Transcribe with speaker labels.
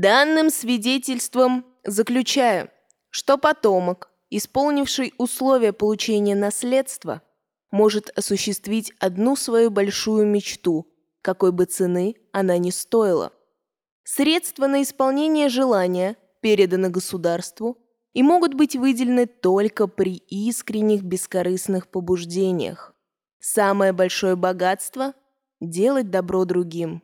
Speaker 1: Данным свидетельством заключаю, что потомок, исполнивший условия получения наследства, может осуществить одну свою большую мечту, какой бы цены она ни стоила. Средства на исполнение желания переданы государству и могут быть выделены только при искренних бескорыстных побуждениях. Самое большое богатство – делать добро другим.